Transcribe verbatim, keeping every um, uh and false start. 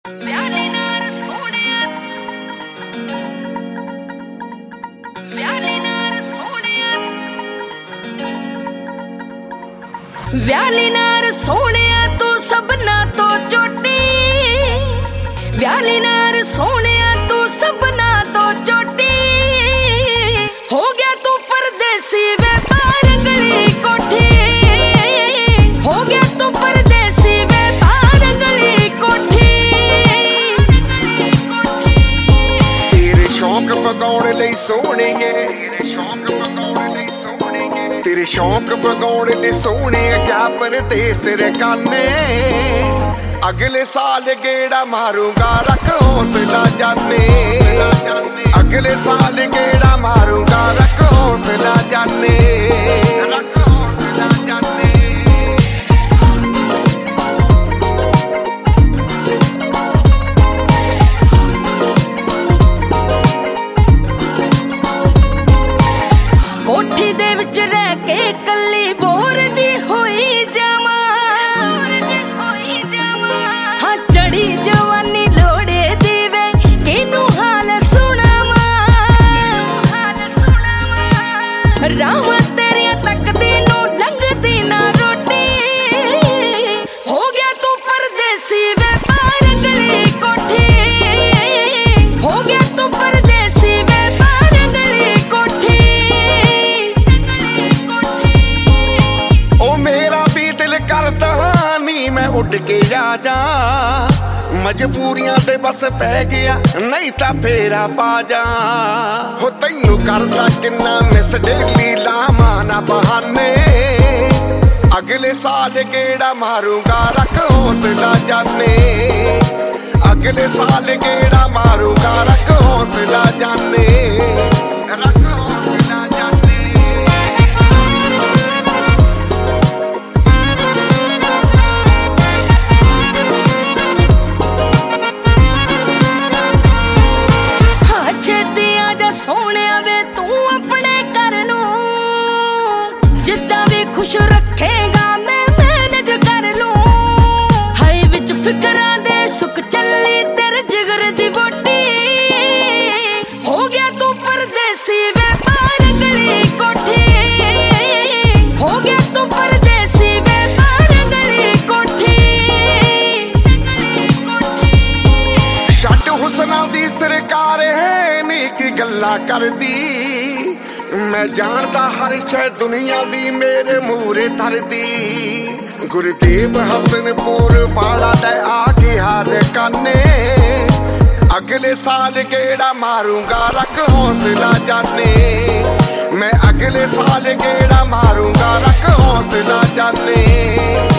ਵਿਆਲੀ ਨਾਲ ਸੋਹਣਿਆ ਵਿਆਲੀ ਨਾਲ ਸੋਹਣਿਆ ਵਿਆਲੀ ਨਾਲ ਸੋਹਣਿਆ ਤੂੰ ਸਭਨਾਂ ਤੋਂ ਚੋਟੀ ਵਿਆਲੀ ਨਾਲ ਸੋਹਣਿਆ ਤੂੰ ਸਭਨਾਂ ਤੋਂ ਚੋਟੀ ਹੋ ਗਿਆ ਤੂੰ ਪਰਦੇਸੀ ਵੇ ਬਾਰੰਗਲੀ ਕੋਠੀ ਹੋ ਗਿਆ ਤੂੰ ਪਰਦੇਸੀ ਵੇ ਬਾਰੰਗਲੀ ਕੋਠੀ ਤੇਰੇ ਸ਼ੌਂਕ ਵਗਾਉਣ ਲਈ ਸੋਹਣੀਏ ਤੇਰੇ ਸ਼ੌਂਕ ਵਗਾਉਣ ਲਈ ਸੋਹਣੀਏ ਤੇਰੇ ਸ਼ੌਂਕ ਵਗਾਉਣ ਲਈ ਸੋਹਣੀਏ ਕਿਆ ਪਰਦੇਸ ਰਕਾਨੇ ਅਗਲੇ ਸਾਲ ਗੇੜਾ ਮਾਰੂੰਗਾ ਰੱਖ ਹੌਸਲਾ ਜਾਨੇ ਅਗਲੇ ਸਾਲ ਗੇੜਾ ਮਾਰੂੰਗਾ ਰੱਖ ਹੌਸਲਾ ਜਾਨੇ ਰੱਖ ਹੌਸਲਾ ਜਾਨੇ ਕੋਠੀ ਦੇ ਵਿੱਚ ਰਹਿ ਕੇ ਕੱਲੀ ਬੋਰ ਜੀ ਹੋਈ ਜਾਵਾਂ ਹੋਈ ਜਾਵਾਂ ਹਾਂ ਚੜੀ ਜਵਾਨੀ ਲੋੜੇ ਦੀ ਵੇ ਕਿਨੂੰ ਹਾਲ ਸੁਣਾਵਾਂ ਹਾਲ ਸੁਣਾਵਾਂ ਰਾਵਾਂ ਤੇਰੀਆਂ ਤੱਕਦੀ ਨੂੰ ਲੰਘਦੀ ਨਾ ਰੋਟੀ ਹੋ ਗਿਆ ਤੂੰ ਪਰਦੇਸੀ ਵੇ ਬਾਰੰਗਲੀ ਕੋਠੀ ਹੋ ਗਿਆ ਤੂੰ ਪਰਦੇਸੀ ਵੇ ਬਾਰੰਗਲੀ ਕੋਠੀ ਉਹ ਮੇਰਾ ਵੀ ਦਿਲ ਕਰਦਾ ਨੀ ਮੈਂ ਉੱਡ ਕੇ ਆ ਜਾ ਮਜਬੂਰੀਆਂ ਤੇ ਬਸ ਪੈ ਗਿਆ ਨਹੀਂ ਤਾਂ ਫੇਰਾ ਪਾ ਜਾ ਹੋ ਤੈਨੂੰ ਕਰਦਾ ਕਿੰਨਾ ਮਿਸ ਡੇਲੀ ਲਾਵਾਂ ਨਾ ਬਹਾਨੇ ਅਗਲੇ ਸਾਲ ਗੇੜਾ ਮਾਰੂੰਗਾ ਰੱਖ ਹੌਸਲਾ ਜਾਨੇ ਅਗਲੇ ਸਾਲ ਗੇੜਾ ਮਾਰੂੰਗਾ ਰੱਖ ਹੌਸਲਾ ਜਾਨੇ ਰੱਖ ਹੌਸਲਾ ਜਾਨੇ ਛੇਤੀ ਆ ਜਾ ਸੋਹਣਿਆ ਵੇ ਤੂੰ ਆਪਣੇ ਘਰ ਨੂੰ ਜਿੱਦਾਂ ਵੀ ਖੁਸ਼ ਰੱਖੇਗਾ ਮੈਂ ਮੈਨੇਜ ਕਰ ਲੂੰ ਹਾਈ ਵਿੱਚ ਫਿਕਰਾਂ ਦੇ ਸੁੱਕ ਚੱਲੀ ਤੇਰੇ ਜਿਗਰ ਦੀ ਬੋਟੀ ਹੋ ਗਿਆ ਤੂੰ ਪਰਦੇਸੀ ਵੇ ਬਾਰੰਗਲੀ ਕੋਠੀ ਹੋ ਗਿਆ ਤੂੰ ਪਰਦੇਸੀ ਵੇ ਬਾਰੰਗਲੀ ਕੋਠੀ ਛੱਡ ਹੁਸਨਾਂ ਦੀ ਸਰਕਾਰ ਹੈ ਨੀ ਕੀ ਗੱਲਾਂ ਕਰਦੀ ਮੈਂ ਜਾਣਦਾ ਹਰ ਸ਼ੈ ਦੁਨੀਆ ਦੀ ਮੇਰੇ ਮੂਹਰੇ ਧਰਦੀ ਗੁਰਦੇਵ ਹਸਨਪੁਰ ਵਾਲਾ ਲੈ ਆ ਕੇ ਹਾਰ ਕਾਨੇ ਅਗਲੇ ਸਾਲ ਗੇੜਾ ਮਾਰੂੰਗਾ ਰੱਖ ਹੌਸਲਾ ਜਾਨੇ ਮੈਂ ਅਗਲੇ ਸਾਲ ਗੇੜਾ ਮਾਰੂੰਗਾ ਰੱਖ ਹੌਸਲਾ ਜਾਨੇ